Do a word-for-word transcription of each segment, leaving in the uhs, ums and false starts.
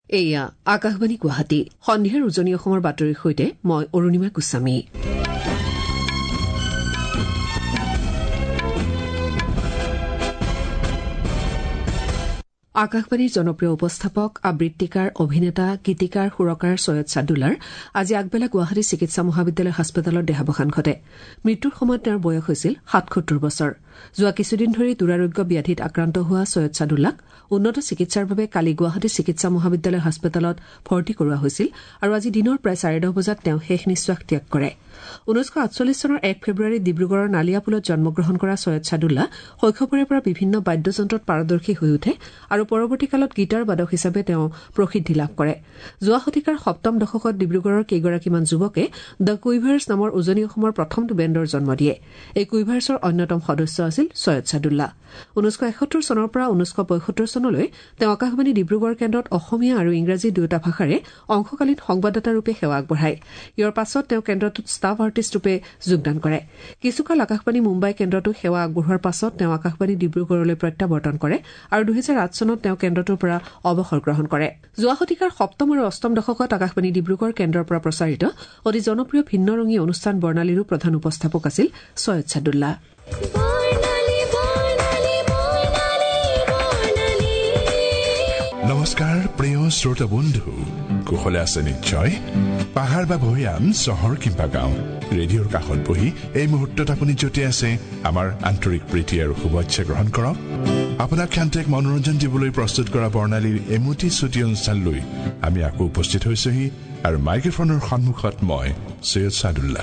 এয়া আকাশবাণী গুৱাহাটী সন্ধিয়াৰ উজনি অসমৰ বাতৰিৰ সৈতে মই অৰুণিমা গোস্বামী। আকাশবাণীৰ জনপ্ৰিয় উপস্থাপক আবৃত্তিকাৰ অভিনেতা গীতিকাৰ সুৰকাৰ সৈয়দ ছাদুল্লাৰ আজি আগবেলা গুৱাহাটী চিকিৎসা মহাবিদ্যালয় হাস্পতালত দেহাৱসান ঘটে। মৃত্যুৰ সময়ত তেওঁৰ বয়স হৈছিল সাতসত্তৰ বছৰ। যোৱা কিছুদিন ধৰি দুৰাৰোগ্য ব্যাধিত আক্ৰান্ত হোৱা সৈয়দ ছাদুল্লাক উন্নত চিকিৎসাৰ বাবে কালি গুৱাহাটী চিকিৎসা মহাবিদ্যালয় হাস্পতালত ভৰ্তি কৰোৱা হৈছিল আৰু আজি দিনৰ প্ৰায় চাৰে দহ বজাত তেওঁ শেষ নিশ্বাস ত্যাগ কৰে। ঊনৈছশ আঠচল্লিছ চনৰ এক ফেব্ৰুৱাৰীত ডিব্ৰুগড়ৰ নালিয়াপুলত জন্মগ্ৰহণ কৰা সৈয়দ ছাদুল্লা শৈশৱৰে পৰা বিভিন্ন বাদ্যযন্ত্ৰত পাৰদৰ্শী হৈ উঠে আৰু পৰৱৰ্তী কালত গীটাৰ বাদক হিচাপে তেওঁ প্ৰসিদ্ধি লাভ কৰে। যোৱা শতিকাৰ সপ্তম দশকত ডিব্ৰুগড়ৰ কেইগৰাকীমান যুৱকে দ্য কুইভাৰ্ছ নামৰ উজনি অসমৰ প্ৰথমটো বেণ্ডৰ জন্ম দিয়ে। এই কুইভাৰ্ছৰ অন্যতম সদস্য আছিল সৈয়দ ছাদুল্লা। ঊনৈছশ এসত্তৰ চনৰ পৰা ঊনৈছশ পঁয়সত্তৰ চনলৈ তেওঁ আকাশবাণী ডিব্ৰুগড় কেন্দ্ৰত অসমীয়া আৰু ইংৰাজী দুয়োটা ভাষাৰে অংশকালীন সংবাদদাতা ৰূপে সেৱা আগবঢ়ায়। ইয়াৰ পাছত তেওঁ কেন্দ্ৰটোত ষ্টাফ আৰ্টিষ্ট ৰূপে যোগদান কৰে। কিছুকাল আকাশবাণী মুম্বাই কেন্দ্ৰতো সেৱা আগবঢ়োৱাৰ পাছত তেওঁ আকাশবাণী ডিব্ৰুগড়লৈ প্ৰত্যাৱৰ্তন কৰে আৰু দুহেজাৰ আঠ চনত তেওঁ কেন্দ্ৰটোৰ পৰা অৱসৰ গ্ৰহণ কৰে। যোৱা শতিকাৰ সপ্তম আৰু অষ্টম দশকত আকাশবাণী ডিব্ৰুগড় কেন্দ্ৰৰ পৰা প্ৰচাৰিত অতি জনপ্ৰিয় ভিন্নৰঙী অনুষ্ঠান বৰ্ণালীৰো প্ৰধান উপস্থাপক আছিল সৈয়দ ছাদুল্লা। নমস্কাৰ প্ৰিয় শ্ৰোতা বন্ধু, কুশলে আছে নিশ্চয়। পাহাৰ বা ভৈয়াম, চহৰ কিংবা গাঁও, ৰেডিঅ'ৰ কাষত বহি এই মুহূৰ্তত আপুনি য'তে আছে আমাৰ আন্তৰিক প্ৰীতি আৰু শুভেচ্ছা গ্ৰহণ কৰক। আপোনাক ক্ষান্তিক মনোৰঞ্জন দিবলৈ প্ৰস্তুত কৰা বৰ্ণালীৰ এমুটি ছুটি অনুষ্ঠান লৈ আমি আকৌ উপস্থিত হৈছোহি আৰু মাইক্ৰফোনৰ সন্মুখত মই সৈয়দ ছাদুল্লা।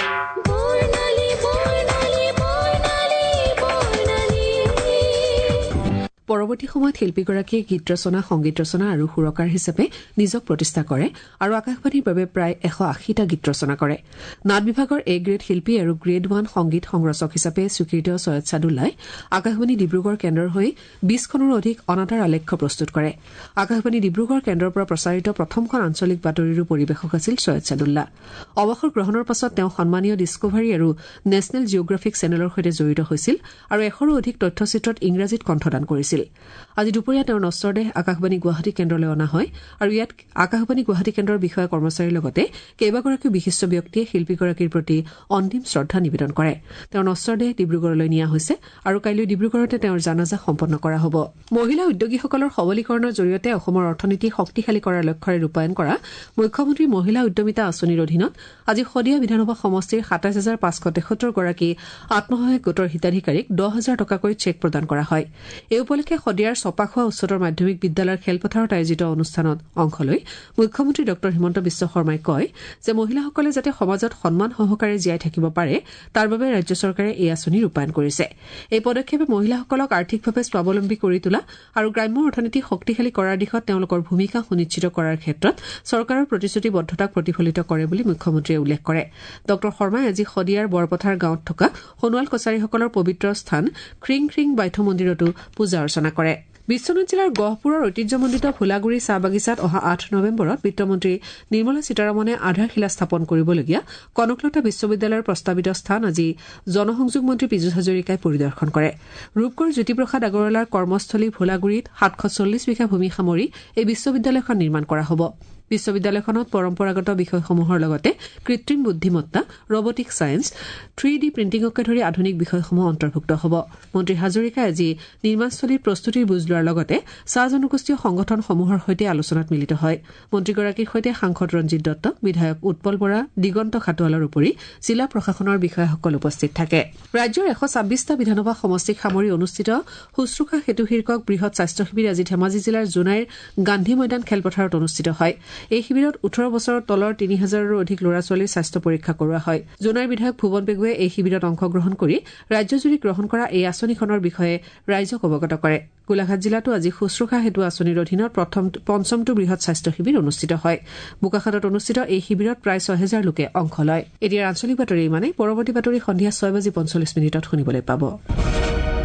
পৰৱৰ্তী সময়ত শিল্পীগৰাকীয়ে গীত ৰচনা, সংগীত ৰচনা আৰু সুৰকাৰ হিচাপে নিজক প্ৰতিষ্ঠা কৰে আৰু আকাশবাণীৰ বাবে প্ৰায় এশ আশীটা গীত ৰচনা কৰে। নাট বিভাগৰ এ গ্ৰেড শিল্পী আৰু গ্ৰেড ওৱান সংগীত সংৰচক হিচাপে স্বীকৃত সৈয়দ ছাদুল্লাই আকাশবাণী ডিব্ৰুগড় কেন্দ্ৰৰ হৈ বিশখনৰো অধিক অনাতাঁৰ আলেখ্য প্ৰস্তুত কৰে। আকাশবাণী ডিব্ৰুগড় কেন্দ্ৰৰ পৰা প্ৰচাৰিত প্ৰথমখন আঞ্চলিক বাতৰিৰো পৰিৱেশক আছিল সৈয়দ ছাদুল্লা। অৱসৰ গ্ৰহণৰ পাছত তেওঁ সন্মানীয় ডিস্কভাৰী আৰু নেশ্যনেল জিঅগ্ৰাফিক চেনেলৰ সৈতে জড়িত হৈছিল আৰু এশৰো অধিক তথ্যচিত্ৰত ইংৰাজীত কণ্ঠদান কৰিছিল। আজি দুপৰীয়া তেওঁৰ নশ্বৰ দেহ আকাশবাণী গুৱাহাটী কেন্দ্ৰলৈ অনা হয় আৰু ইয়াত আকাশবাণী গুৱাহাটী কেন্দ্ৰৰ বিষয়া কৰ্মচাৰীৰ লগতে কেইবাগৰাকীও বিশিষ্ট ব্যক্তিয়ে শিল্পীগৰাকীৰ প্ৰতি অন্তিম শ্ৰদ্ধা নিবেদন কৰে। তেওঁৰ নশ্বৰ দেহ ডিব্ৰুগড়লৈ নিয়া হৈছে আৰু কাইলৈ ডিব্ৰুগড়তে তেওঁৰ জানাজা সম্পন্ন কৰা হ'ব। মহিলা উদ্যোগীসকলৰ সবলীকৰণৰ জৰিয়তে অসমৰ অৰ্থনীতি শক্তিশালী কৰাৰ লক্ষ্যৰে ৰূপায়ণ কৰা মুখ্যমন্ত্ৰী মহিলা উদ্যমিতা আঁচনিৰ অধীনত আজি শদিয়া বিধানসভা সমষ্টিৰ সাতাইছ হাজাৰ পাঁচশ তেসত্তৰ গৰাকী আত্মসহায়ক গোটৰ হিতাধিকাৰীক দহ হাজাৰ টকাকৈ চেক প্ৰদান কৰা হয়। এই উপলক্ষে শদিয়াৰ ছপাখোৱা উচ্চতৰ মাধ্যমিক বিদ্যালয়ৰ খেলপথাৰত আয়োজিত অনুষ্ঠানত অংশ লৈ মুখ্যমন্ত্ৰী ড হিমন্ত বিশ্ব শৰ্মাই কয় যে মহিলাসকলে যাতে সমাজত সন্মান সহকাৰে জীয়াই থাকিব পাৰে তাৰ বাবে ৰাজ্য চৰকাৰে এই আঁচনি ৰূপায়ণ কৰিছে। এই পদক্ষেপে মহিলাসকলক আৰ্থিকভাৱে স্বাৱলম্বী কৰি তোলা আৰু গ্ৰাম্য অৰ্থনীতি শক্তিশালী কৰাৰ দিশত তেওঁলোকৰ ভূমিকা সুনিশ্চিত কৰাৰ ক্ষেত্ৰত চৰকাৰৰ প্ৰতিশ্ৰুতিবদ্ধতাক প্ৰতিফলিত কৰে বুলি মুখ্যমন্ত্ৰীয়ে উল্লেখ কৰে। ড শৰ্মাই আজি শদিয়াৰ বৰপথাৰ গাঁৱত থকা সোণোৱাল কছাৰীসকলৰ পবিত্ৰ স্থান খ্ৰিং খ্ৰিং বাইথ মন্দিৰতো পূজা অৰ্চনা কৰে। বিশ্বনাথ জিলাৰ গহপুৰৰ ঐতিহ্যমণ্ডিত ভোলাগুৰি চাহ বাগিচাত অহা আঠ নৱেম্বৰত বিত্তমন্ত্ৰী নিৰ্মলা সীতাৰমণে আধাৰশিলা স্থাপন কৰিবলগীয়া কনকলতা বিশ্ববিদ্যালয়ৰ প্ৰস্তাৱিত স্থান আজি জনসংযোগ মন্ত্ৰী পীযুষ হাজৰিকাই পৰিদৰ্শন কৰে। ৰূপকোঁৱৰ জ্যোতিপ্ৰসাদ আগৰৱালাৰ কৰ্মস্থলী ভোলাগুৰিত সাতশ চল্লিছ বিঘা ভূমি সামৰি এই বিশ্ববিদ্যালয়খন নিৰ্মাণ কৰা হ'ব। বিশ্ববিদ্যালয়খনত পৰম্পৰাগত বিষয়সমূহৰ লগতে কৃত্ৰিম বুদ্ধিমত্তা, ৰবটিক ছায়েন্স, থ্ৰী ডি প্ৰিণ্টিঙকে ধৰি আধুনিক বিষয়সমূহ অন্তৰ্ভুক্ত হ'ব। মন্ত্ৰী হাজৰিকাই আজি নিৰ্মাণস্থলীৰ প্ৰস্তুতিৰ বুজ লোৱাৰ লগতে চাহ জনগোষ্ঠীয় সংগঠনসমূহৰ সৈতে আলোচনাত মিলিত হয়। মন্ত্ৰীগৰাকীৰ সৈতে সাংসদ ৰঞ্জিত দত্ত, বিধায়ক উৎপল বৰা, দিগন্ত খাটোৱালৰ উপৰি জিলা প্ৰশাসনৰ বিষয়াসকল উপস্থিত থাকে। ৰাজ্যৰ এশ ছাব্বিছটা বিধানসভা সমষ্টিক সামৰি অনুষ্ঠিত শুশ্ৰূষা সেতু শীৰ্ষক বৃহৎ স্বাস্থ্য শিবিৰ আজি ধেমাজি জিলাৰ জোনাইৰ গান্ধী ময়দান খেলপথাৰত অনুষ্ঠিত হয়। এই শিবিৰত ওঠৰ বছৰৰ তলৰ তিনি হাজাৰৰো অধিক ল'ৰা ছোৱালীৰ স্বাস্থ্য পৰীক্ষা কৰোৱা হয়। জোনাইৰ বিধায়ক ভুৱন পেগুৱে এই শিবিৰত অংশগ্ৰহণ কৰি ৰাজ্যজুৰি গ্ৰহণ কৰা এই আঁচনিখনৰ বিষয়ে ৰাইজক অৱগত কৰে। গোলাঘাট জিলাতো আজি শুশ্ৰূষা সেতু আঁচনিৰ অধীনত প্ৰথম পঞ্চমটো বৃহৎ স্বাস্থ্য শিবিৰ অনুষ্ঠিত হয়। বোকাখাতত অনুষ্ঠিত এই শিবিৰত প্ৰায় ছয় হেজাৰ লোকে অংশ লয়। এতিয়াৰ আঞ্চলিক বাতৰি ইমানেই। পৰৱৰ্তী বাতৰি সন্ধিয়া ছয় বাজি পঞ্চল্লিছ মিনিটত শুনিবলৈ পাব।